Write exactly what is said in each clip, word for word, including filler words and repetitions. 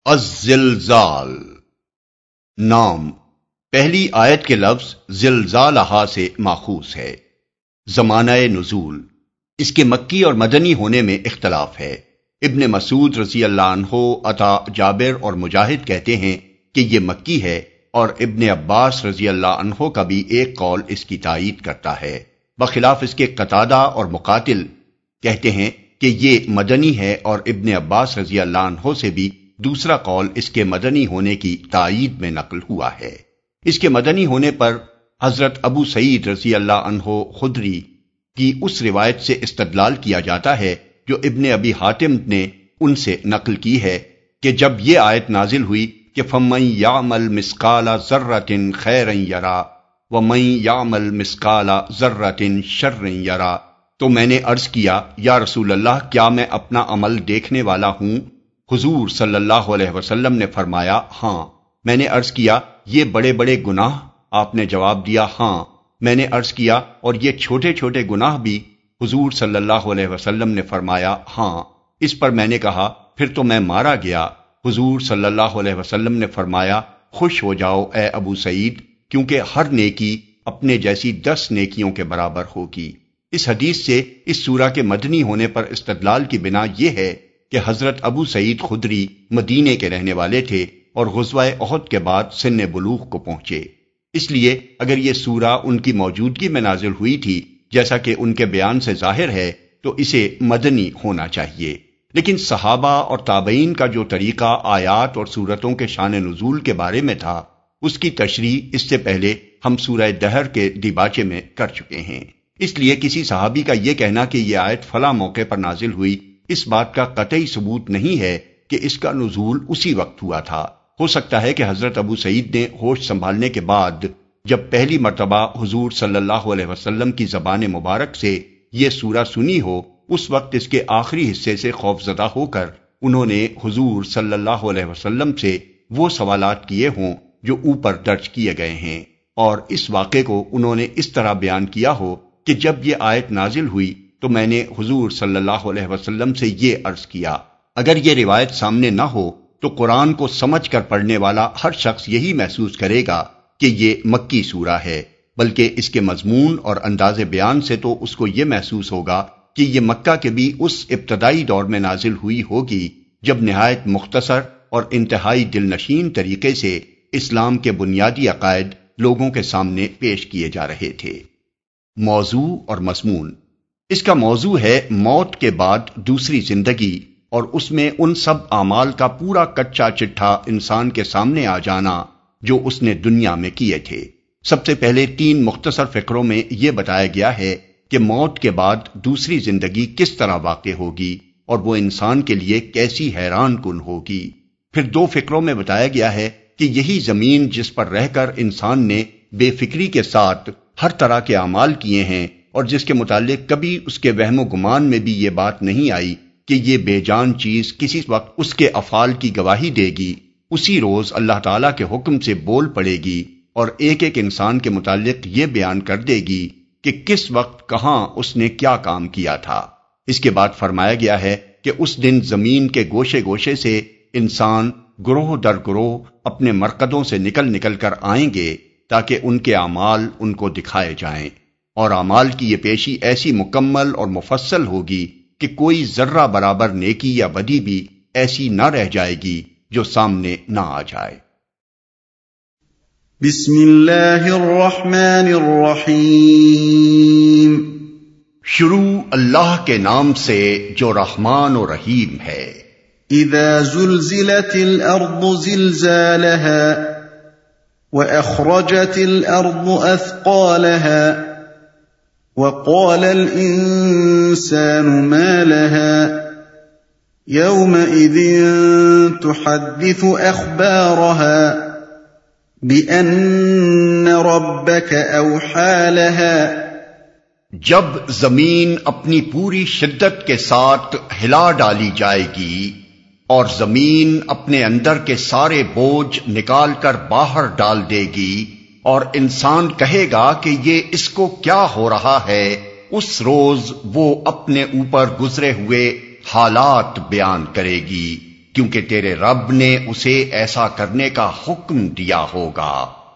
الزلزال نام پہلی آیت کے لفظ زلزالہ سے ماخوذ ہے۔ زمانہ نزول اس کے مکی اور مدنی ہونے میں اختلاف ہے۔ ابن مسعود رضی اللہ عنہ، عطا، جابر اور مجاہد کہتے ہیں کہ یہ مکی ہے، اور ابن عباس رضی اللہ عنہ کا بھی ایک قول اس کی تائید کرتا ہے۔ بخلاف اس کے قتادہ اور مقاتل کہتے ہیں کہ یہ مدنی ہے، اور ابن عباس رضی اللہ عنہ سے بھی دوسرا قول اس کے مدنی ہونے کی تائید میں نقل ہوا ہے۔ اس کے مدنی ہونے پر حضرت ابو سعید رضی اللہ عنہ خدری کی اس روایت سے استدلال کیا جاتا ہے جو ابن ابی حاتم نے ان سے نقل کی ہے کہ جب یہ آیت نازل ہوئی کہ فَمَن يَعْمَلْ مِثْقَالَ ذَرَّةٍ خَيْرًا يَرَى وَمَن يَعْمَلْ مِثْقَالَ ذَرَّةٍ شَرًّا يَرَى، تو میں نے عرض کیا یا رسول اللہ، کیا میں اپنا عمل دیکھنے والا ہوں؟ حضور صلی اللہ علیہ وسلم نے فرمایا ہاں۔ میں نے عرض کیا یہ بڑے بڑے گناہ؟ آپ نے جواب دیا ہاں۔ میں نے عرض کیا اور یہ چھوٹے چھوٹے گناہ بھی؟ حضور صلی اللہ علیہ وسلم نے فرمایا ہاں۔ اس پر میں نے کہا پھر تو میں مارا گیا۔ حضور صلی اللہ علیہ وسلم نے فرمایا خوش ہو جاؤ اے ابو سعید، کیونکہ ہر نیکی اپنے جیسی دس نیکیوں کے برابر ہوگی۔ اس حدیث سے اس سورہ کے مدنی ہونے پر استدلال کی بنا یہ ہے کہ حضرت ابو سعید خدری مدینے کے رہنے والے تھے اور غزوہ احد کے بعد سن بلوغ کو پہنچے۔ اس لیے اگر یہ سورہ ان کی موجودگی میں نازل ہوئی تھی جیسا کہ ان کے بیان سے ظاہر ہے تو اسے مدنی ہونا چاہیے، لیکن صحابہ اور تابعین کا جو طریقہ آیات اور سورتوں کے شان نزول کے بارے میں تھا اس کی تشریح اس سے پہلے ہم سورہ دہر کے دیباچے میں کر چکے ہیں۔ اس لیے کسی صحابی کا یہ کہنا کہ یہ آیت فلاں موقع پر نازل ہوئی اس بات کا قطعی ثبوت نہیں ہے کہ اس کا نزول اسی وقت ہوا تھا۔ ہو سکتا ہے کہ حضرت ابو سعید نے ہوش سنبھالنے کے بعد جب پہلی مرتبہ حضور صلی اللہ علیہ وسلم کی زبان مبارک سے یہ سورہ سنی ہو، اس وقت اس کے آخری حصے سے خوف زدہ ہو کر انہوں نے حضور صلی اللہ علیہ وسلم سے وہ سوالات کیے ہوں جو اوپر درج کیے گئے ہیں، اور اس واقعے کو انہوں نے اس طرح بیان کیا ہو کہ جب یہ آیت نازل ہوئی تو میں نے حضور صلی اللہ علیہ وسلم سے یہ عرض کیا۔ اگر یہ روایت سامنے نہ ہو تو قرآن کو سمجھ کر پڑھنے والا ہر شخص یہی محسوس کرے گا کہ یہ مکی سورہ ہے، بلکہ اس کے مضمون اور انداز بیان سے تو اس کو یہ محسوس ہوگا کہ یہ مکہ کے بھی اس ابتدائی دور میں نازل ہوئی ہوگی جب نہایت مختصر اور انتہائی دلنشین طریقے سے اسلام کے بنیادی عقائد لوگوں کے سامنے پیش کیے جا رہے تھے۔ موضوع اور مضمون اس کا موضوع ہے موت کے بعد دوسری زندگی، اور اس میں ان سب اعمال کا پورا کچا چٹھا انسان کے سامنے آ جانا جو اس نے دنیا میں کیے تھے۔ سب سے پہلے تین مختصر فقروں میں یہ بتایا گیا ہے کہ موت کے بعد دوسری زندگی کس طرح واقع ہوگی اور وہ انسان کے لیے کیسی حیران کن ہوگی۔ پھر دو فقروں میں بتایا گیا ہے کہ یہی زمین جس پر رہ کر انسان نے بے فکری کے ساتھ ہر طرح کے اعمال کیے ہیں اور جس کے متعلق کبھی اس کے وہم و گمان میں بھی یہ بات نہیں آئی کہ یہ بے جان چیز کسی وقت اس کے افعال کی گواہی دے گی، اسی روز اللہ تعالیٰ کے حکم سے بول پڑے گی اور ایک ایک انسان کے متعلق یہ بیان کر دے گی کہ کس وقت کہاں اس نے کیا کام کیا تھا۔ اس کے بعد فرمایا گیا ہے کہ اس دن زمین کے گوشے گوشے سے انسان گروہ در گروہ اپنے مرقدوں سے نکل نکل کر آئیں گے تاکہ ان کے اعمال ان کو دکھائے جائیں، اور اعمال کی یہ پیشی ایسی مکمل اور مفصل ہوگی کہ کوئی ذرہ برابر نیکی یا بدی بھی ایسی نہ رہ جائے گی جو سامنے نہ آ جائے۔ بسم اللہ الرحمن الرحیم شروع اللہ کے نام سے جو رحمان و رحیم ہے۔ اذا زلزلت الارض زلزالها واخرجت الارض اثقالها وقال الانسان ما لها يومئذ تحدث اخبارها بأن ربك اوحى لها، جب زمین اپنی پوری شدت کے ساتھ ہلا ڈالی جائے گی اور زمین اپنے اندر کے سارے بوجھ نکال کر باہر ڈال دے گی اور انسان کہے گا کہ یہ اس کو کیا ہو رہا ہے، اس روز وہ اپنے اوپر گزرے ہوئے حالات بیان کرے گی۔ کیونکہ تیرے رب نے اسے ایسا کرنے کا حکم دیا ہوگا۔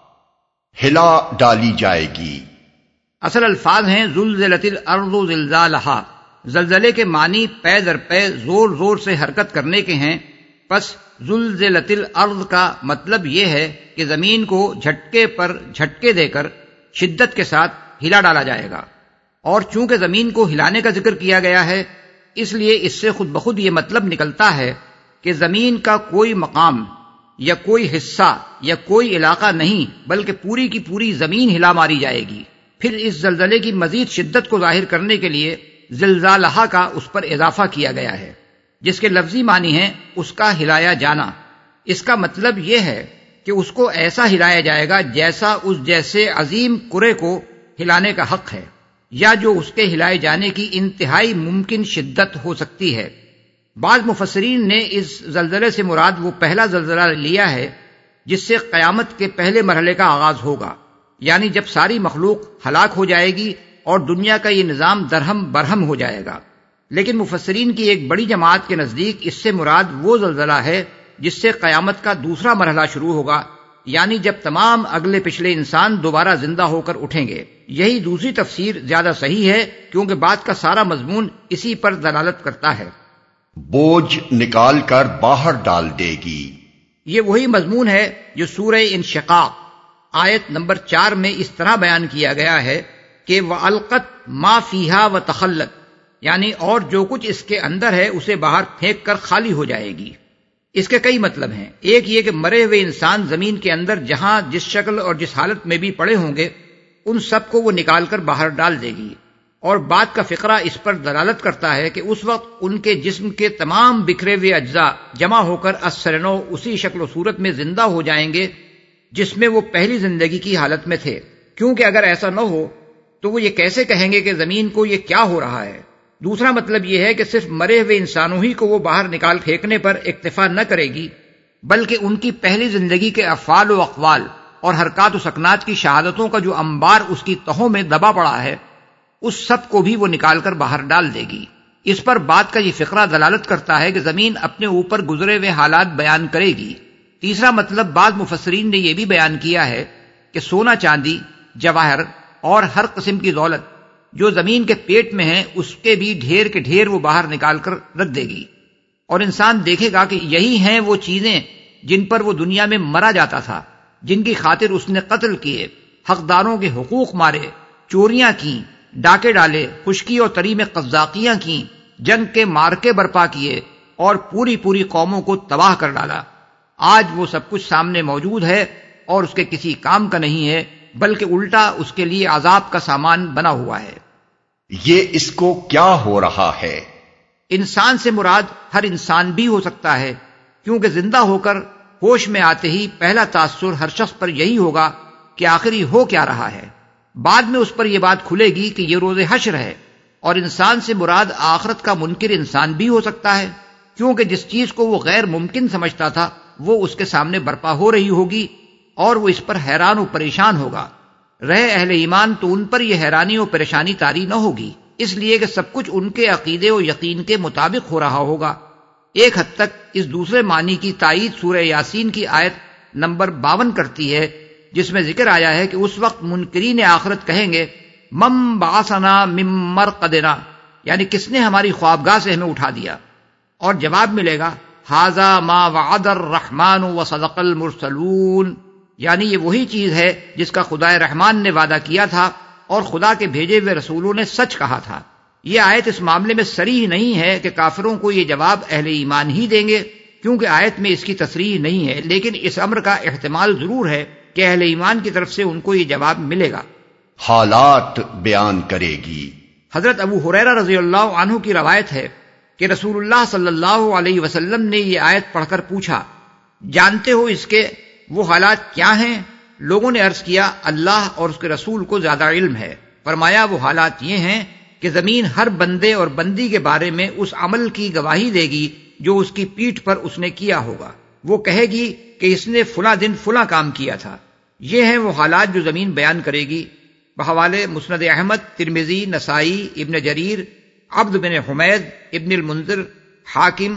ہلا ڈالی جائے گی۔ اصل الفاظ ہیں زلزلت الارض زلزالہا۔ زلزلے کے معنی پے در پے زور زور سے حرکت کرنے کے ہیں، پس زلزلت الارض کا مطلب یہ ہے کہ زمین کو جھٹکے پر جھٹکے دے کر شدت کے ساتھ ہلا ڈالا جائے گا۔ اور چونکہ زمین کو ہلانے کا ذکر کیا گیا ہے، اس لیے اس سے خود بخود یہ مطلب نکلتا ہے کہ زمین کا کوئی مقام یا کوئی حصہ یا کوئی علاقہ نہیں، بلکہ پوری کی پوری زمین ہلا ماری جائے گی۔ پھر اس زلزلے کی مزید شدت کو ظاہر کرنے کے لیے زلزالہا کا اس پر اضافہ کیا گیا ہے، جس کے لفظی معنی ہیں اس کا ہلایا جانا۔ اس کا مطلب یہ ہے کہ اس کو ایسا ہلایا جائے گا جیسا اس جیسے عظیم کرے کو ہلانے کا حق ہے، یا جو اس کے ہلائے جانے کی انتہائی ممکن شدت ہو سکتی ہے۔ بعض مفسرین نے اس زلزلے سے مراد وہ پہلا زلزلہ لیا ہے جس سے قیامت کے پہلے مرحلے کا آغاز ہوگا، یعنی جب ساری مخلوق ہلاک ہو جائے گی اور دنیا کا یہ نظام درہم برہم ہو جائے گا۔ لیکن مفسرین کی ایک بڑی جماعت کے نزدیک اس سے مراد وہ زلزلہ ہے جس سے قیامت کا دوسرا مرحلہ شروع ہوگا، یعنی جب تمام اگلے پچھلے انسان دوبارہ زندہ ہو کر اٹھیں گے۔ یہی دوسری تفسیر زیادہ صحیح ہے، کیونکہ بات کا سارا مضمون اسی پر دلالت کرتا ہے۔ بوجھ نکال کر باہر ڈال دے گی۔ یہ وہی مضمون ہے جو سورہ انشقاق آیت نمبر چار میں اس طرح بیان کیا گیا ہے کہ وَأَلْقَتْ مَا فِيهَا وَتَخَلَّتْ، یعنی اور جو کچھ اس کے اندر ہے اسے باہر پھینک کر خالی ہو جائے گی۔ اس کے کئی مطلب ہیں۔ ایک یہ کہ مرے ہوئے انسان زمین کے اندر جہاں جس شکل اور جس حالت میں بھی پڑے ہوں گے ان سب کو وہ نکال کر باہر ڈال دے گی، اور بات کا فقرہ اس پر دلالت کرتا ہے کہ اس وقت ان کے جسم کے تمام بکھرے ہوئے اجزاء جمع ہو کر اثرنو اسی شکل و صورت میں زندہ ہو جائیں گے جس میں وہ پہلی زندگی کی حالت میں تھے، کیونکہ اگر ایسا نہ ہو تو وہ یہ کیسے کہیں گے کہ زمین کو یہ کیا ہو رہا ہے۔ دوسرا مطلب یہ ہے کہ صرف مرے ہوئے انسانوں ہی کو وہ باہر نکال پھینکنے پر اکتفا نہ کرے گی، بلکہ ان کی پہلی زندگی کے افعال و اقوال اور حرکات و سکنات کی شہادتوں کا جو انبار اس کی تہوں میں دبا پڑا ہے اس سب کو بھی وہ نکال کر باہر ڈال دے گی۔ اس پر بات کا یہ فقرہ دلالت کرتا ہے کہ زمین اپنے اوپر گزرے ہوئے حالات بیان کرے گی۔ تیسرا مطلب بعض مفسرین نے یہ بھی بیان کیا ہے کہ سونا چاندی، جواہر اور ہر قسم کی دولت جو زمین کے پیٹ میں ہیں اس کے بھی ڈھیر کے ڈھیر وہ باہر نکال کر رکھ دے گی، اور انسان دیکھے گا کہ یہی ہیں وہ چیزیں جن پر وہ دنیا میں مرا جاتا تھا، جن کی خاطر اس نے قتل کیے، حقداروں کے حقوق مارے، چوریاں کیں، ڈاکے ڈالے، خشکی اور تری میں قزاقیاں کیں، جنگ کے مارکے برپا کیے اور پوری پوری قوموں کو تباہ کر ڈالا۔ آج وہ سب کچھ سامنے موجود ہے اور اس کے کسی کام کا نہیں ہے، بلکہ الٹا اس کے لیے عذاب کا سامان بنا ہوا ہے۔ یہ اس کو کیا ہو رہا ہے؟ انسان سے مراد ہر انسان بھی ہو سکتا ہے، کیونکہ زندہ ہو کر ہوش میں آتے ہی پہلا تاثر ہر شخص پر یہی ہوگا کہ آخر یہ ہو کیا رہا ہے۔ بعد میں اس پر یہ بات کھلے گی کہ یہ روز حشر ہے، اور انسان سے مراد آخرت کا منکر انسان بھی ہو سکتا ہے، کیونکہ جس چیز کو وہ غیر ممکن سمجھتا تھا وہ اس کے سامنے برپا ہو رہی ہوگی اور وہ اس پر حیران و پریشان ہوگا۔ رہے اہل ایمان تو ان پر یہ حیرانی و پریشانی طاری نہ ہوگی، اس لیے کہ سب کچھ ان کے عقیدے و یقین کے مطابق ہو رہا ہوگا۔ ایک حد تک اس دوسرے معنی کی تائید سورہ یاسین کی آیت نمبر باون کرتی ہے، جس میں ذکر آیا ہے کہ اس وقت منکرین آخرت کہیں گے مم بعثنا من مرقدنا، یعنی کس نے ہماری خوابگاہ سے ہمیں اٹھا دیا، اور جواب ملے گا ھذا ما وعد الرحمن وصدق المرسلون، یعنی یہ وہی چیز ہے جس کا خدائے رحمان نے وعدہ کیا تھا اور خدا کے بھیجے ہوئے رسولوں نے سچ کہا تھا۔ یہ آیت اس معاملے میں صریح نہیں ہے کہ کافروں کو یہ جواب اہل ایمان ہی دیں گے، کیونکہ آیت میں اس کی تصریح نہیں ہے، لیکن اس امر کا احتمال ضرور ہے کہ اہل ایمان کی طرف سے ان کو یہ جواب ملے گا۔ حالات بیان کرے گی۔ حضرت ابو ہریرہ رضی اللہ عنہ کی روایت ہے کہ رسول اللہ صلی اللہ علیہ وسلم نے یہ آیت پڑھ کر پوچھا، جانتے ہو اس کے وہ حالات کیا ہیں؟ لوگوں نے عرض کیا اللہ اور اس کے رسول کو زیادہ علم ہے۔ فرمایا وہ حالات یہ ہیں کہ زمین ہر بندے اور بندی کے بارے میں اس عمل کی گواہی دے گی جو اس کی پیٹھ پر اس نے کیا ہوگا۔ وہ کہے گی کہ اس نے فلاں دن فلاں کام کیا تھا۔ یہ ہیں وہ حالات جو زمین بیان کرے گی۔ بحوالے مسند احمد، ترمذی، نسائی، ابن جریر، عبد بن حمید، ابن المنذر، حاکم،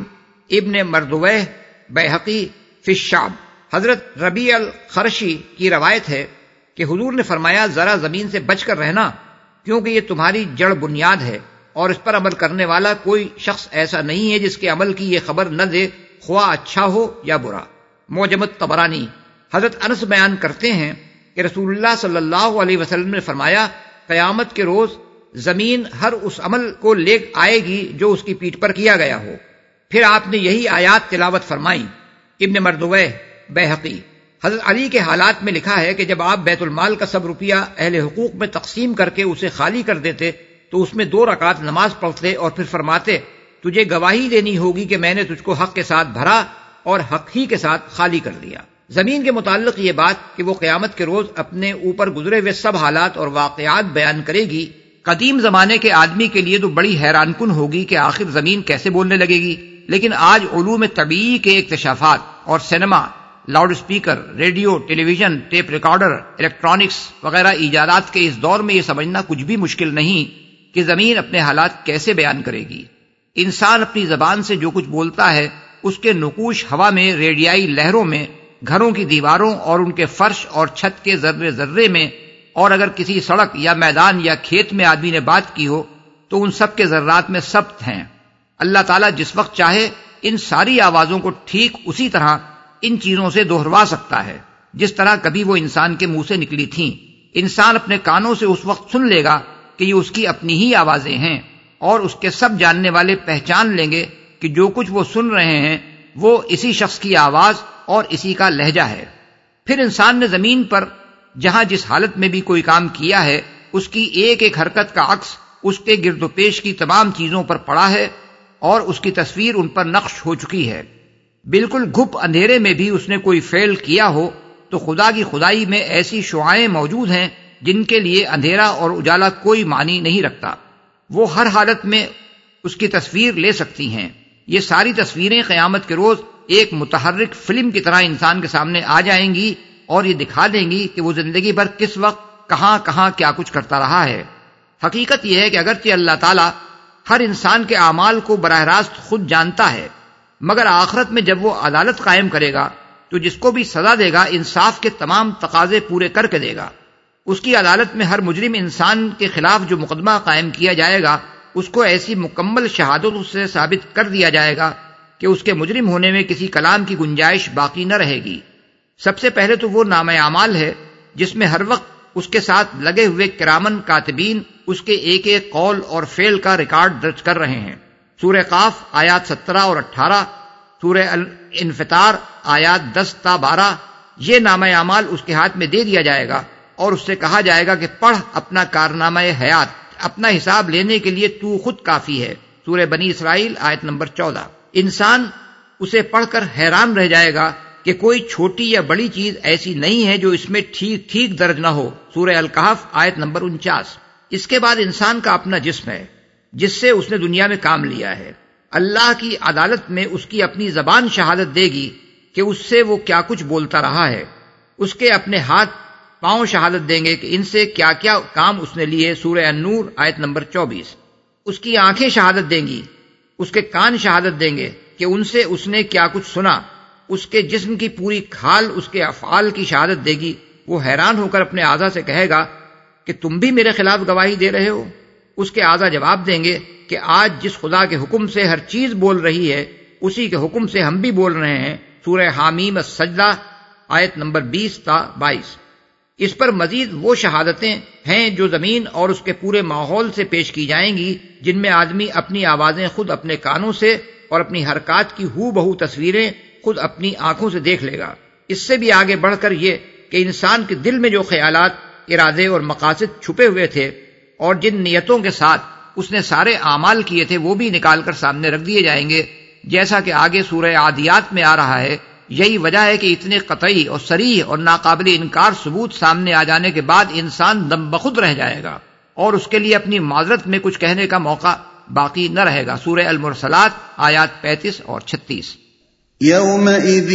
ابن مردوہ بیہقی فی الشعب۔ حضرت ربیع الخرشی کی روایت ہے کہ حضور نے فرمایا ذرا زمین سے بچ کر رہنا، کیونکہ یہ تمہاری جڑ بنیاد ہے اور اس پر عمل کرنے والا کوئی شخص ایسا نہیں ہے جس کے عمل کی یہ خبر نہ دے، خواہ اچھا ہو یا برا۔ معجم الطبرانی۔ حضرت انس بیان کرتے ہیں کہ رسول اللہ صلی اللہ علیہ وسلم نے فرمایا قیامت کے روز زمین ہر اس عمل کو لے آئے گی جو اس کی پیٹھ پر کیا گیا ہو۔ پھر آپ نے یہی آیات تلاوت فرمائی۔ ابن مردوہ بیہقی۔ حضرت علی کے حالات میں لکھا ہے کہ جب آپ بیت المال کا سب روپیہ اہل حقوق میں تقسیم کر کے اسے خالی کر دیتے تو اس میں دو رکعت نماز پڑھتے اور پھر فرماتے تجھے گواہی دینی ہوگی کہ میں نے تجھ کو حق کے ساتھ بھرا اور حق ہی کے ساتھ خالی کر دیا۔ زمین کے متعلق یہ بات کہ وہ قیامت کے روز اپنے اوپر گزرے ہوئے سب حالات اور واقعات بیان کرے گی، قدیم زمانے کے آدمی کے لیے تو بڑی حیران کن ہوگی کہ آخر زمین کیسے بولنے لگے گی، لیکن آج علوم طبیعی کے اکتشافات اور cinema, loud speaker, radio, television, tape recorder, electronics وغیرہ ایجادات کے اس دور میں یہ سمجھنا کچھ بھی مشکل نہیں کہ زمین اپنے حالات کیسے بیان کرے گی۔ انسان اپنی زبان سے جو کچھ بولتا ہے اس کے نقوش ہوا میں، ریڈیائی لہروں میں، گھروں کی دیواروں اور ان کے فرش اور چھت کے ذرے ذرے میں، اور اگر کسی سڑک یا میدان یا کھیت میں آدمی نے بات کی ہو تو ان سب کے ذرات میں ثبت ہیں۔ اللہ تعالیٰ جس وقت چاہے ان ساری آوازوں کو ٹھیک اسی طرح ان چیزوں سے دوہروا سکتا ہے جس طرح کبھی وہ انسان کے منہ سے نکلی تھیں۔ انسان اپنے کانوں سے اس وقت سن لے گا کہ یہ اس کی اپنی ہی آوازیں ہیں، اور اس کے سب جاننے والے پہچان لیں گے کہ جو کچھ وہ سن رہے ہیں وہ اسی شخص کی آواز اور اسی کا لہجہ ہے۔ پھر انسان نے زمین پر جہاں جس حالت میں بھی کوئی کام کیا ہے اس کی ایک ایک حرکت کا عکس اس کے گرد و پیش کی تمام چیزوں پر پڑا ہے اور اس کی تصویر ان پر نقش ہو چکی ہے۔ بالکل گھپ اندھیرے میں بھی اس نے کوئی فعل کیا ہو تو خدا کی خدائی میں ایسی شعائیں موجود ہیں جن کے لیے اندھیرا اور اجالا کوئی معنی نہیں رکھتا، وہ ہر حالت میں اس کی تصویر لے سکتی ہیں۔ یہ ساری تصویریں قیامت کے روز ایک متحرک فلم کی طرح انسان کے سامنے آ جائیں گی اور یہ دکھا دیں گی کہ وہ زندگی بھر کس وقت کہاں کہاں کیا کچھ کرتا رہا ہے۔ حقیقت یہ ہے کہ اگرچہ اللہ تعالیٰ ہر انسان کے اعمال کو براہ راست خود جانتا ہے، مگر آخرت میں جب وہ عدالت قائم کرے گا تو جس کو بھی سزا دے گا انصاف کے تمام تقاضے پورے کر کے دے گا۔ اس کی عدالت میں ہر مجرم انسان کے خلاف جو مقدمہ قائم کیا جائے گا اس کو ایسی مکمل شہادت سے ثابت کر دیا جائے گا کہ اس کے مجرم ہونے میں کسی کلام کی گنجائش باقی نہ رہے گی۔ سب سے پہلے تو وہ نامہ اعمال ہے جس میں ہر وقت اس کے ساتھ لگے ہوئے کرامن کاتبین اس کے ایک ایک قول اور فعل کا ریکارڈ درج کر رہے ہیں۔ سورہ قاف آیات سترہ اور اٹھارہ، سورہ الانفطار آیات دس تا بارہ، یہ نامہ اعمال اس کے ہاتھ میں دے دیا جائے گا اور اس سے کہا جائے گا کہ پڑھ اپنا کارنامہ حیات، اپنا حساب لینے کے لیے تو خود کافی ہے۔ سورہ بنی اسرائیل آیت نمبر چودہ۔ انسان اسے پڑھ کر حیران رہ جائے گا کہ کوئی چھوٹی یا بڑی چیز ایسی نہیں ہے جو اس میں ٹھیک ٹھیک درج نہ ہو۔ سورہ الکہف آیت نمبر انچاس۔ اس کے بعد انسان کا اپنا جسم ہے جس سے اس نے دنیا میں کام لیا ہے۔ اللہ کی عدالت میں اس کی اپنی زبان شہادت دے گی کہ اس سے وہ کیا کچھ بولتا رہا ہے۔ اس کے اپنے ہاتھ پاؤں شہادت دیں گے کہ ان سے کیا کیا کام اس نے لیے۔ سورہ النور آیت نمبر چوبیس۔ اس کی آنکھیں شہادت دیں گی، اس کے کان شہادت دیں گے کہ ان سے اس نے کیا کچھ سنا۔ اس کے جسم کی پوری کھال اس کے افعال کی شہادت دے گی۔ وہ حیران ہو کر اپنے اعضاء سے کہے گا کہ تم بھی میرے خلاف گواہی دے رہے ہو۔ اس کے اعضاء جواب دیں گے کہ آج جس خدا کے حکم سے ہر چیز بول رہی ہے اسی کے حکم سے ہم بھی بول رہے ہیں۔ سورہ حامیم السجدہ آیت نمبر بیس تا بائیس۔ اس پر مزید وہ شہادتیں ہیں جو زمین اور اس کے پورے ماحول سے پیش کی جائیں گی، جن میں آدمی اپنی آوازیں خود اپنے کانوں سے اور اپنی حرکات کی ہو بہو تصویریں خود اپنی آنکھوں سے دیکھ لے گا۔ اس سے بھی آگے بڑھ کر یہ کہ انسان کے دل میں جو خیالات، ارادے اور مقاصد چھپے ہوئے تھے اور جن نیتوں کے ساتھ اس نے سارے اعمال کیے تھے وہ بھی نکال کر سامنے رکھ دیے جائیں گے، جیسا کہ آگے سورہ عادیات میں آ رہا ہے۔ یہی وجہ ہے کہ اتنے قطعی اور صریح اور ناقابل انکار ثبوت سامنے آ جانے کے بعد انسان دم بخود رہ جائے گا اور اس کے لیے اپنی معذرت میں کچھ کہنے کا موقع باقی نہ رہے گا۔ سورہ المرسلات آیات پینتیس اور چھتیس۔ يَوْمَئِذٍ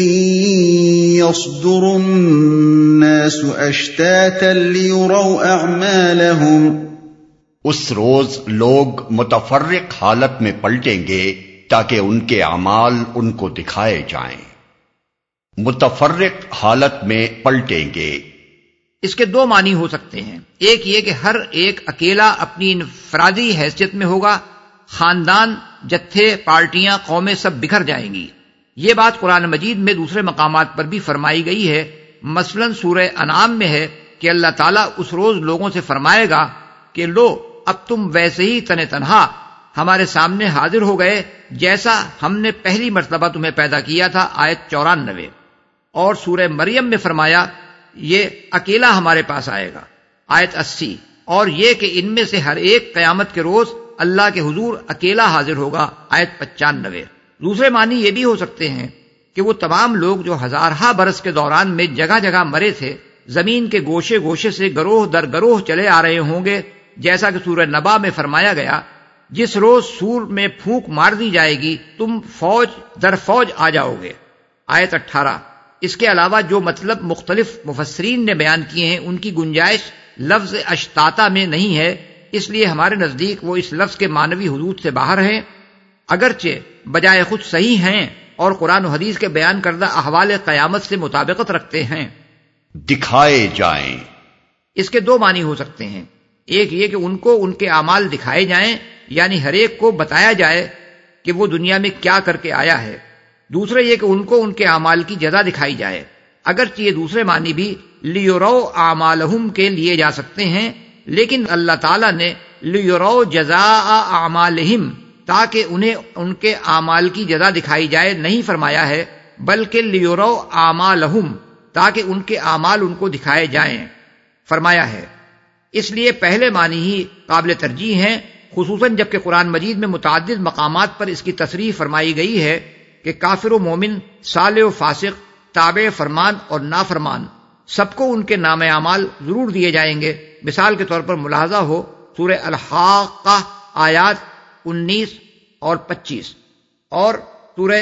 يَصْدُرُ النَّاسُ أَشْتَاتًا لِيُرَوْا أَعْمَالَهُمْ۔ اس روز لوگ متفرق حالت میں پلٹیں گے تاکہ ان کے اعمال ان کو دکھائے جائیں۔ متفرق حالت میں پلٹیں گے۔ اس کے دو معنی ہو سکتے ہیں، ایک یہ کہ ہر ایک اکیلا اپنی انفرادی حیثیت میں ہوگا، خاندان، جتھے، پارٹیاں، قومیں سب بکھر جائیں گی۔ یہ بات قرآن مجید میں دوسرے مقامات پر بھی فرمائی گئی ہے، مثلا سورہ انعام میں ہے کہ اللہ تعالیٰ اس روز لوگوں سے فرمائے گا کہ لو اب تم ویسے ہی تن تنہا ہمارے سامنے حاضر ہو گئے جیسا ہم نے پہلی مرتبہ تمہیں پیدا کیا تھا، آیت چورانوے۔ اور سورہ مریم میں فرمایا یہ اکیلا ہمارے پاس آئے گا، آیت اسی۔ اور یہ کہ ان میں سے ہر ایک قیامت کے روز اللہ کے حضور اکیلا حاضر ہوگا، آیت پچانوے۔ دوسرے معنی یہ بھی ہو سکتے ہیں کہ وہ تمام لوگ جو ہزارہا برس کے دوران میں جگہ جگہ مرے تھے زمین کے گوشے گوشے سے گروہ در گروہ چلے آ رہے ہوں گے، جیسا کہ سورہ نبا میں فرمایا گیا جس روز سور میں پھونک مار دی جائے گی تم فوج در فوج آ جاؤ گے، آیت اٹھارہ۔ اس کے علاوہ جو مطلب مختلف مفسرین نے بیان کیے ہیں ان کی گنجائش لفظ اشتاتا میں نہیں ہے، اس لیے ہمارے نزدیک وہ اس لفظ کے معنوی حدود سے باہر ہیں، اگرچہ بجائے خود صحیح ہیں اور قرآن و حدیث کے بیان کردہ احوال قیامت سے مطابقت رکھتے ہیں۔ دکھائے جائیں، اس کے دو معنی ہو سکتے ہیں، ایک یہ کہ ان کو ان کے اعمال دکھائے جائیں، یعنی ہر ایک کو بتایا جائے کہ وہ دنیا میں کیا کر کے آیا ہے، دوسرے یہ کہ ان کو ان کے اعمال کی جزا دکھائی جائے، اگرچہ یہ دوسرے معنی بھی لیرو اعمالہم کے لیے جا سکتے ہیں، لیکن اللہ تعالیٰ نے لیرو جزاء اعمالہم تاکہ انہیں ان کے اعمال کی جزا دکھائی جائے نہیں فرمایا ہے، بلکہ لیرو اعمالہم تاکہ ان کے اعمال ان کو دکھائے جائیں فرمایا ہے۔ اس لیے پہلے معنی ہی قابل ترجیح ہیں، خصوصاً جبکہ قرآن مجید میں متعدد مقامات پر اس کی تصریح فرمائی گئی ہے کہ کافر و مومن، صالح و فاسق، تابع فرمان اور نافرمان سب کو ان کے نام اعمال ضرور دیے جائیں گے۔ مثال کے طور پر ملاحظہ ہو سورہ الحاقہ آیات انیس اور پچیس اور سورہ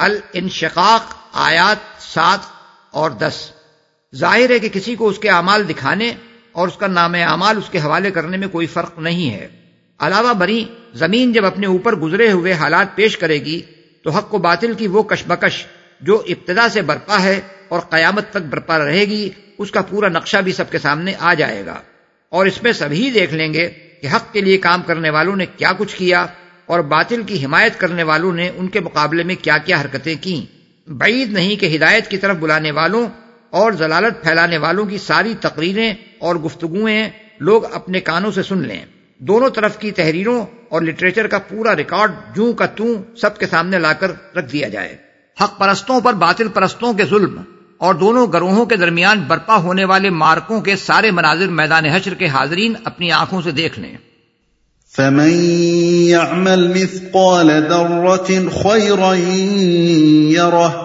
الانشقاق آیات سات اور دس۔ ظاہر ہے کہ کسی کو اس کے اعمال دکھانے اور اس کا نام اعمال اس کے حوالے کرنے میں کوئی فرق نہیں ہے۔ علاوہ بری زمین جب اپنے اوپر گزرے ہوئے حالات پیش کرے گی تو حق و باطل کی وہ کشمکش جو ابتدا سے برپا ہے اور قیامت تک برپا رہے گی اس کا پورا نقشہ بھی سب کے سامنے آ جائے گا، اور اس میں سبھی دیکھ لیں گے کہ حق کے لیے کام کرنے والوں نے کیا کچھ کیا اور باطل کی حمایت کرنے والوں نے ان کے مقابلے میں کیا کیا حرکتیں کیں۔ بعید نہیں کہ ہدایت کی طرف بلانے والوں اور ضلالت پھیلانے والوں کی ساری تقریریں اور گفتگویں لوگ اپنے کانوں سے سن لیں۔ دونوں طرف کی تحریروں اور لٹریچر کا پورا ریکارڈ جوں کا توں سب کے سامنے لا کر رکھ دیا جائے۔ حق پرستوں پر باطل پرستوں کے ظلم اور دونوں گروہوں کے درمیان برپا ہونے والے مارکوں کے سارے مناظر میدان حشر کے حاضرین اپنی آنکھوں سے دیکھ لیں۔ فَمَن يَعْمَلْ مِثْقَالَ ذَرَّةٍ خَيْرًا يَرَهُ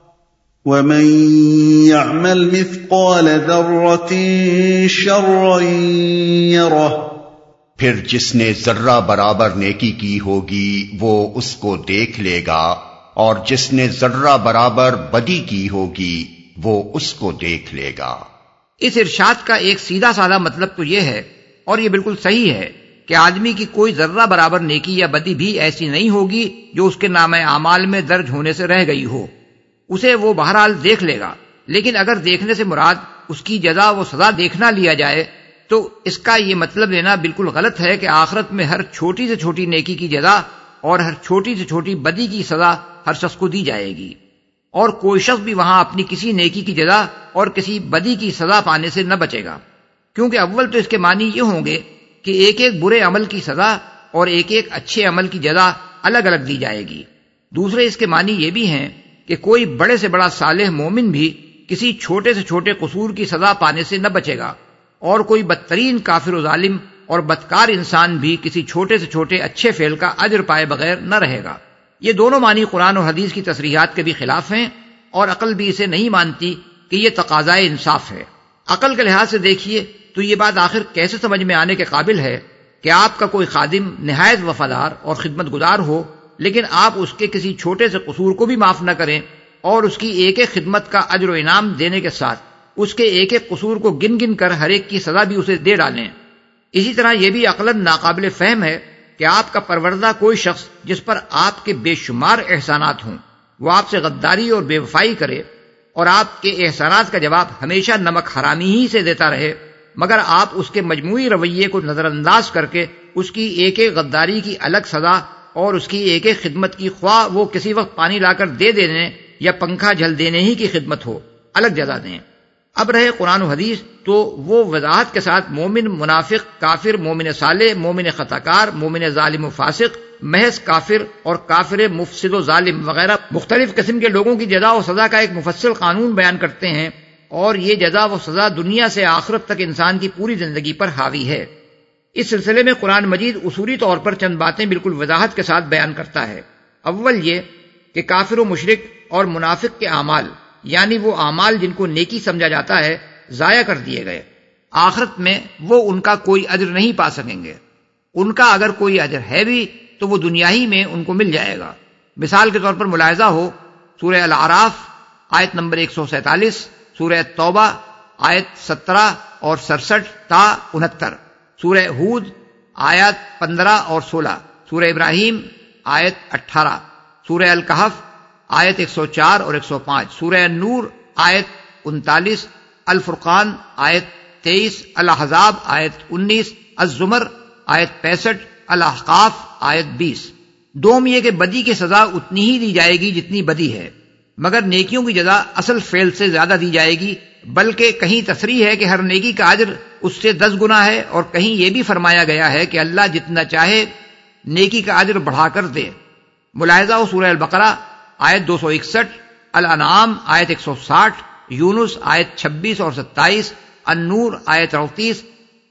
وَمَن يَعْمَلْ مِثْقَالَ ذَرَّةٍ شَرًّا يَرَهُ۔ پھر جس نے ذرہ برابر نیکی کی ہوگی وہ اس کو دیکھ لے گا، اور جس نے ذرہ برابر بدی کی ہوگی وہ اس کو دیکھ لے گا۔ اس ارشاد کا ایک سیدھا سادہ مطلب تو یہ ہے، اور یہ بالکل صحیح ہے، کہ آدمی کی کوئی ذرہ برابر نیکی یا بدی بھی ایسی نہیں ہوگی جو اس کے نام اعمال میں درج ہونے سے رہ گئی ہو، اسے وہ بہرحال دیکھ لے گا۔ لیکن اگر دیکھنے سے مراد اس کی جزا و سزا دیکھنا لیا جائے تو اس کا یہ مطلب لینا بالکل غلط ہے کہ آخرت میں ہر چھوٹی سے چھوٹی نیکی کی جزا اور ہر چھوٹی سے چھوٹی بدی کی سزا ہر شخص کو دی جائے گی، اور کوئی شخص بھی وہاں اپنی کسی نیکی کی جزا اور کسی بدی کی سزا پانے سے نہ بچے گا، کیونکہ اول تو اس کے معنی یہ ہوں گے کہ ایک ایک برے عمل کی سزا اور ایک ایک اچھے عمل کی جزا الگ الگ دی جائے گی، دوسرے اس کے معنی یہ بھی ہیں کہ کوئی بڑے سے بڑا صالح مومن بھی کسی چھوٹے سے چھوٹے قصور کی سزا پانے سے نہ بچے گا، اور کوئی بدترین کافر و ظالم اور بدکار انسان بھی کسی چھوٹے سے چھوٹے اچھے فعل کا اجر پائے بغیر نہ رہے گا۔ یہ دونوں معنی قرآن اور حدیث کی تصریحات کے بھی خلاف ہیں، اور عقل بھی اسے نہیں مانتی کہ یہ تقاضائے انصاف ہے۔ عقل کے لحاظ سے دیکھیے تو یہ بات آخر کیسے سمجھ میں آنے کے قابل ہے کہ آپ کا کوئی خادم نہایت وفادار اور خدمت گزار ہو، لیکن آپ اس کے کسی چھوٹے سے قصور کو بھی معاف نہ کریں اور اس کی ایک ایک خدمت کا اجر و انعام دینے کے ساتھ اس کے ایک ایک قصور کو گن گن کر ہر ایک کی سزا بھی اسے دے ڈالیں۔ اسی طرح یہ بھی عقلاً ناقابل فہم ہے کہ آپ کا پروردہ کوئی شخص جس پر آپ کے بے شمار احسانات ہوں وہ آپ سے غداری اور بے وفائی کرے اور آپ کے احسانات کا جواب ہمیشہ نمک حرامی ہی سے دیتا رہے، مگر آپ اس کے مجموعی رویے کو نظر انداز کر کے اس کی ایک ایک غداری کی الگ سزا اور اس کی ایک ایک خدمت کی، خواہ وہ کسی وقت پانی لا کر دے دینے یا پنکھا جھل دینے ہی کی خدمت ہو، الگ جزا دیں۔ اب رہے قرآن و حدیث تو وہ وضاحت کے ساتھ مومن، منافق، کافر، مومن صالح، مومن خطاکار، مومن ظالم و فاسق، محض کافر اور کافر مفسد و ظالم وغیرہ مختلف قسم کے لوگوں کی جزا و سزا کا ایک مفصل قانون بیان کرتے ہیں، اور یہ جزا و سزا دنیا سے آخرت تک انسان کی پوری زندگی پر حاوی ہے۔ اس سلسلے میں قرآن مجید اصولی طور پر چند باتیں بالکل وضاحت کے ساتھ بیان کرتا ہے۔ اول یہ کہ کافر و مشرک اور منافق کے اعمال، یعنی وہ اعمال جن کو نیکی سمجھا جاتا ہے، ضائع کر دیے گئے، آخرت میں وہ ان کا کوئی اجر نہیں پا سکیں گے۔ ان کا اگر کوئی اجر ہے بھی تو وہ دنیا ہی میں ان کو مل جائے گا۔ مثال کے طور پر ملاحظہ ہو سورہ الاعراف آیت نمبر ایک سو سینتالیس، سورہ توبہ آیت سترہ اور سڑسٹھ تا انہتر، سورہ ہود آیت پندرہ اور سولہ، سورہ ابراہیم آیت اٹھارہ، سورہ الکہف آیت ایک سو چار اور ایک سو پانچ، سورہ نور آیت انتالیس، الفرقان آیت تیئیس، الاحزاب آیت انیس، الزمر آیت پینسٹھ، الاحقاف آیت بیس۔ دوم یہ کہ بدی کی سزا اتنی ہی دی جائے گی جتنی بدی ہے، مگر نیکیوں کی جزا اصل فعل سے زیادہ دی جائے گی، بلکہ کہیں تصریح ہے کہ ہر نیکی کا اجر اس سے دس گنا ہے، اور کہیں یہ بھی فرمایا گیا ہے کہ اللہ جتنا چاہے نیکی کا اجر بڑھا کر دے۔ ملاحظہ ہو سورہ البقرہ آیت دو سو اکسٹھ، الانعام آیت ایک سو ساٹھ، یونس آیت چھبیس اور ستائیس، النور آیت اڑتیس،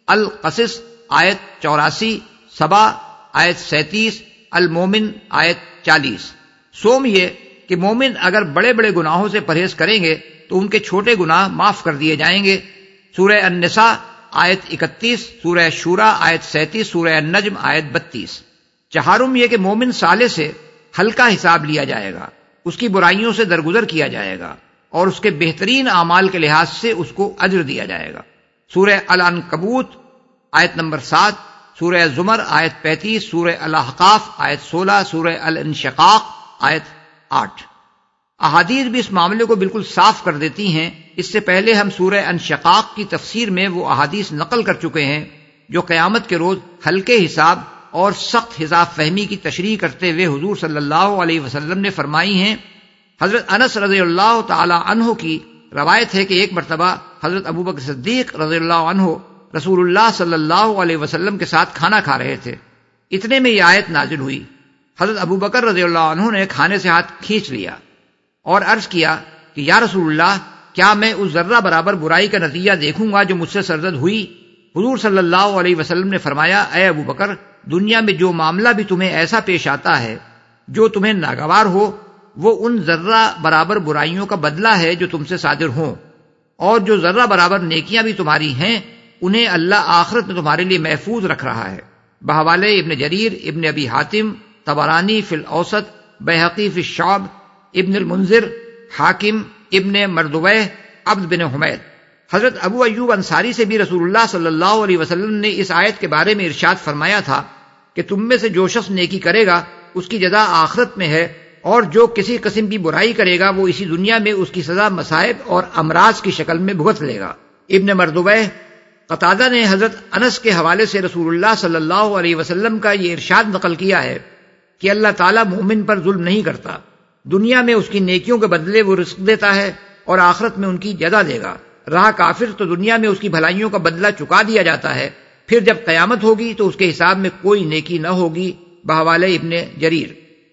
القصص آیت چوراسی، سبا آیت سینتیس، المومن آیت چالیس۔ سوم یہ کہ مومن اگر بڑے بڑے گناہوں سے پرہیز کریں گے تو ان کے چھوٹے گناہ معاف کر دیے جائیں گے۔ سورہ النساء آیت اکتیس، سورہ شورا آیت سینتیس، سورہ النجم آیت بتیس۔ چہارم یہ کہ مومن صالح سے ہلکا حساب لیا جائے گا، اس کی برائیوں سے درگزر کیا جائے گا، اور اس کے بہترین اعمال کے لحاظ سے اس کو اجر دیا جائے گا۔ سورہ العنکبوت آیت نمبر سات، سورہ زمر آیت پینتیس، سورہ الاحقاف آیت سولہ، سورہ الانشقاق آیت آٹھ۔ احادیث بھی اس معاملے کو بالکل صاف کر دیتی ہیں۔ اس سے پہلے ہم سورہ انشقاق کی تفسیر میں وہ احادیث نقل کر چکے ہیں جو قیامت کے روز ہلکے حساب اور سخت حساب فہمی کی تشریح کرتے ہوئے حضور صلی اللہ علیہ وسلم نے فرمائی ہیں۔ حضرت انس رضی اللہ تعالی عنہ کی روایت ہے کہ ایک مرتبہ حضرت ابوبکر صدیق رضی اللہ عنہ رسول اللہ صلی اللہ علیہ وسلم کے ساتھ کھانا کھا رہے تھے، اتنے میں یہ آیت نازل ہوئی۔ حضرت ابوبکر رضی اللہ عنہ نے کھانے سے ہاتھ کھینچ لیا اور عرض کیا کہ یا رسول اللہ، کیا میں اس ذرہ برابر برائی کا نتیجہ دیکھوں گا جو مجھ سے سرزد ہوئی؟ حضور صلی اللہ علیہ وسلم نے فرمایا، اے ابوبکر، دنیا میں جو معاملہ بھی تمہیں ایسا پیش آتا ہے جو تمہیں ناگوار ہو، وہ ان ذرہ برابر برائیوں کا بدلہ ہے جو تم سے صادر ہوں، اور جو ذرہ برابر نیکیاں بھی تمہاری ہیں انہیں اللہ آخرت میں تمہارے لیے محفوظ رکھ رہا ہے۔ بحوالے ابن جریر، ابن ابی حاتم، طبرانی فی الاوسط، بیہقی فی الشعب، ابن المنذر، حاکم، ابن مردویہ، عبد بن حمید۔ حضرت ابو ایوب انصاری سے بھی رسول اللہ صلی اللہ علیہ وسلم نے اس آیت کے بارے میں ارشاد فرمایا تھا کہ تم میں سے جو شخص نیکی کرے گا اس کی جزا آخرت میں ہے، اور جو کسی قسم کی برائی کرے گا وہ اسی دنیا میں اس کی سزا مصائب اور امراض کی شکل میں بھگت لے گا۔ ابن مردویہ۔ قتادہ نے حضرت انس کے حوالے سے رسول اللہ صلی اللہ علیہ وسلم کا یہ ارشاد نقل کیا ہے کہ اللہ تعالیٰ مومن پر ظلم نہیں کرتا، دنیا میں اس کی نیکیوں کے بدلے وہ رزق دیتا ہے اور آخرت میں ان کی جزا دے گا۔ رہا کافر تو دنیا میں اس کی بھلائیوں کا بدلہ چکا دیا جاتا ہے، پھر جب قیامت ہوگی تو اس کے حساب میں کوئی نیکی نہ ہوگی۔ بحوالے ابن جریر۔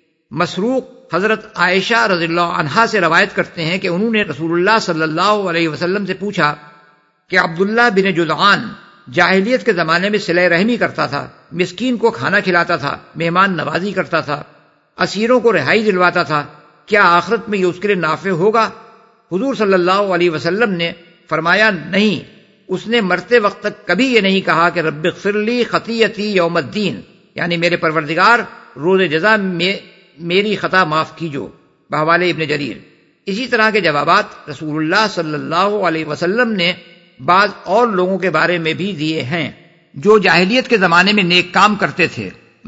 مسروق حضرت عائشہ رضی اللہ عنہا سے روایت کرتے ہیں کہ انہوں نے رسول اللہ صلی اللہ علیہ وسلم سے پوچھا کہ عبداللہ بن جدعان جاہلیت کے زمانے میں صلہ رحمی کرتا تھا، مسکین کو کھانا کھلاتا تھا، مہمان نوازی کرتا تھا، اسیروں کو رہائی دلواتا تھا، کیا آخرت میں یہ اس کے لیے نافع ہوگا؟ حضور صلی اللہ علیہ وسلم نے فرمایا، نہیں، اس نے مرتے وقت تک کبھی یہ نہیں کہا کہ رب اغفر لی خطیئتی یوم الدین، یعنی میرے پروردگار روز جزا میں میری خطا معاف کیجو۔ بحوالے ابن جریر۔ اسی طرح کے جوابات رسول اللہ صلی اللہ علیہ وسلم نے بعض اور لوگوں کے بارے میں بھی دیے ہیں جو جاہلیت کے زمانے میں نیک کام کرتے تھے،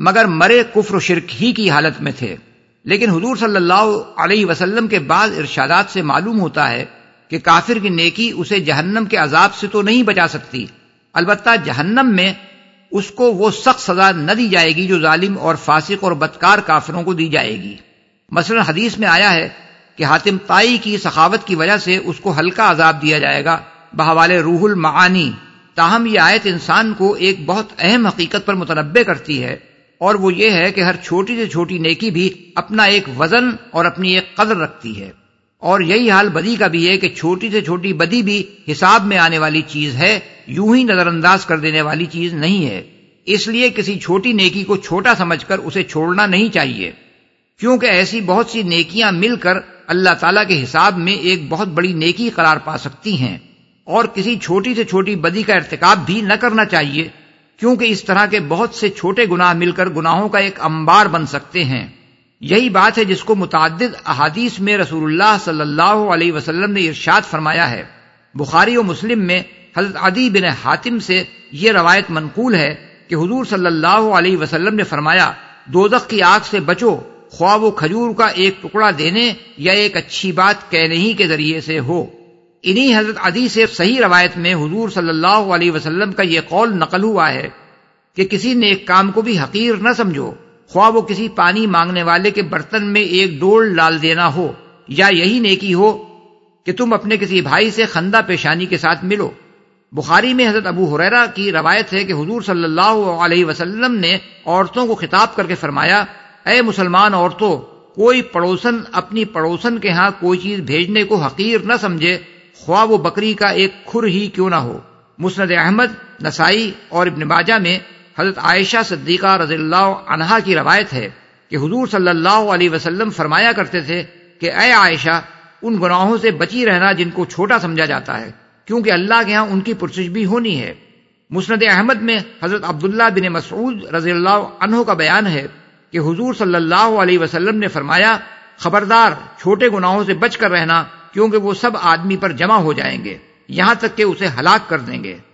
مگر مرے کفر و شرک ہی کی حالت میں تھے۔ لیکن حضور صلی اللہ علیہ وسلم کے بعض ارشادات سے معلوم ہوتا ہے کہ کافر کی نیکی اسے جہنم کے عذاب سے تو نہیں بچا سکتی، البتہ جہنم میں اس کو وہ سخت سزا نہ دی جائے گی جو ظالم اور فاسق اور بدکار کافروں کو دی جائے گی۔ مثلا حدیث میں آیا ہے کہ حاتم طائی کی سخاوت کی وجہ سے اس کو ہلکا عذاب دیا جائے گا بحوالے روح المعانی۔ تاہم یہ آیت انسان کو ایک بہت اہم حقیقت پر متنبہ کرتی ہے، اور وہ یہ ہے کہ ہر چھوٹی سے چھوٹی نیکی بھی اپنا ایک وزن اور اپنی ایک قدر رکھتی ہے، اور یہی حال بدی کا بھی ہے کہ چھوٹی سے چھوٹی بدی بھی حساب میں آنے والی چیز ہے، یوں ہی نظر انداز کر دینے والی چیز نہیں ہے۔ اس لیے کسی چھوٹی نیکی کو چھوٹا سمجھ کر اسے چھوڑنا نہیں چاہیے، کیونکہ ایسی بہت سی نیکیاں مل کر اللہ تعالیٰ کے حساب میں ایک بہت بڑی نیکی قرار پا سکتی ہیں، اور کسی چھوٹی سے چھوٹی بدی کا ارتکاب بھی نہ کرنا چاہیے، کیونکہ اس طرح کے بہت سے چھوٹے گناہ مل کر گناہوں کا ایک انبار بن سکتے ہیں۔ یہی بات ہے جس کو متعدد احادیث میں رسول اللہ صلی اللہ علیہ وسلم نے ارشاد فرمایا ہے۔ بخاری و مسلم میں حضرت عدی بن حاتم سے یہ روایت منقول ہے کہ حضور صلی اللہ علیہ وسلم نے فرمایا، دوزخ کی آگ سے بچو، خواہ وہ کھجور کا ایک ٹکڑا دینے یا ایک اچھی بات کہنے ہی کے ذریعے سے ہو۔ انہی حضرت عدی سے صحیح روایت میں حضور صلی اللہ علیہ وسلم کا یہ قول نقل ہوا ہے کہ کسی نیک کام کو بھی حقیر نہ سمجھو، خواہ وہ کسی پانی مانگنے والے کے برتن میں ایک ڈول ڈال دینا ہو، یا یہی نیکی ہو کہ تم اپنے کسی بھائی سے خندہ پیشانی کے ساتھ ملو۔ بخاری میں حضرت ابو ہریرہ کی روایت ہے کہ حضور صلی اللہ علیہ وسلم نے عورتوں کو خطاب کر کے فرمایا، اے مسلمان عورتوں، کوئی پڑوسن اپنی پڑوسن کے ہاں کوئی چیز بھیجنے کو حقیر نہ سمجھے، خواہ وہ بکری کا ایک کھر ہی کیوں نہ ہو۔ مسند احمد، نسائی اور ابن ماجہ میں حضرت عائشہ صدیقہ رضی اللہ عنہا کی روایت ہے کہ حضور صلی اللہ علیہ وسلم فرمایا کرتے تھے کہ اے عائشہ، ان گناہوں سے بچی رہنا جن کو چھوٹا سمجھا جاتا ہے، کیونکہ اللہ کے ہاں ان کی پرسش بھی ہونی ہے۔ مسند احمد میں حضرت عبداللہ بن مسعود رضی اللہ عنہ کا بیان ہے کہ حضور صلی اللہ علیہ وسلم نے فرمایا، خبردار، چھوٹے گناہوں سے بچ کر رہنا، کیونکہ وہ سب آدمی پر جمع ہو جائیں گے، یہاں تک کہ اسے ہلاک کر دیں گے۔